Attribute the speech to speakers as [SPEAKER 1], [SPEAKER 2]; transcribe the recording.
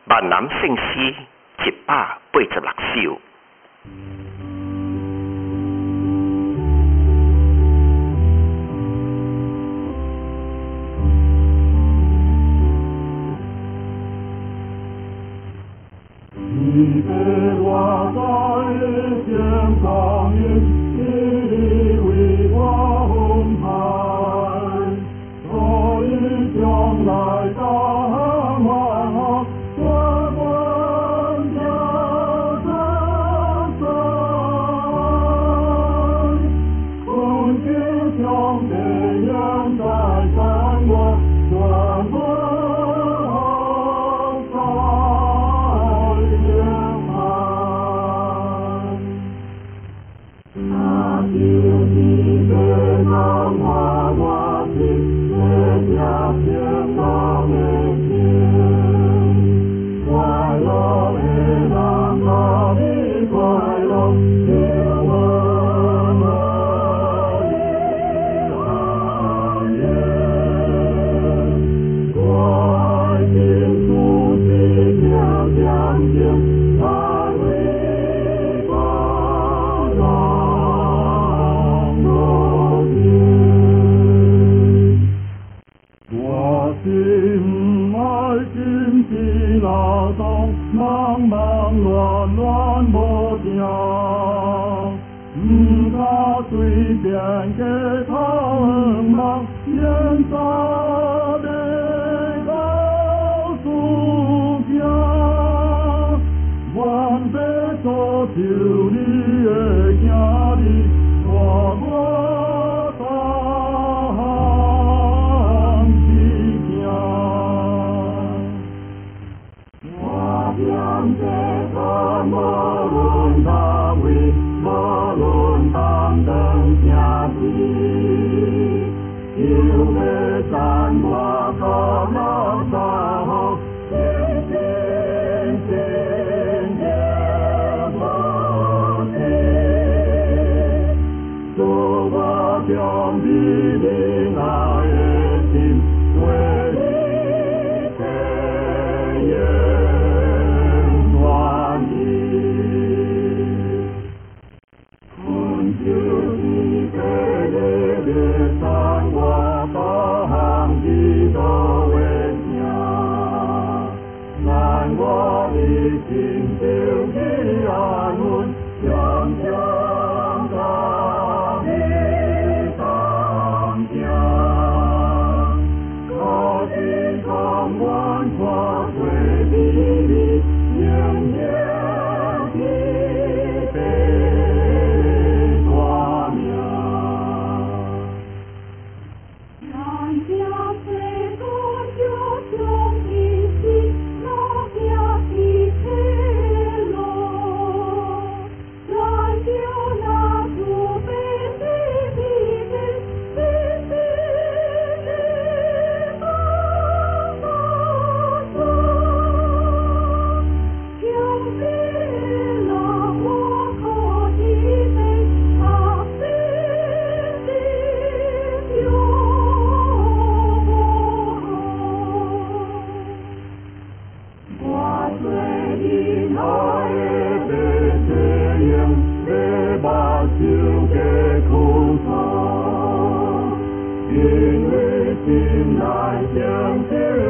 [SPEAKER 1] 万南圣诗186首。
[SPEAKER 2] 你给我在天上云，你为我红海，所以将来当我我们家山山，空气像烈焰在山我转过。忙忙乱乱无定，唔通随便给他忙，现在的告诉家，万辈所求你的兄弟，我当去行。向这个无论当位，无论当等正事，就要赞我个老少，天天天天无息，祝我将你的爱的心为你培养。我的心中的安稳，常常到你当家，可是从万跨水里的远远的北大名，咱家这个就像一心。因为心来相知。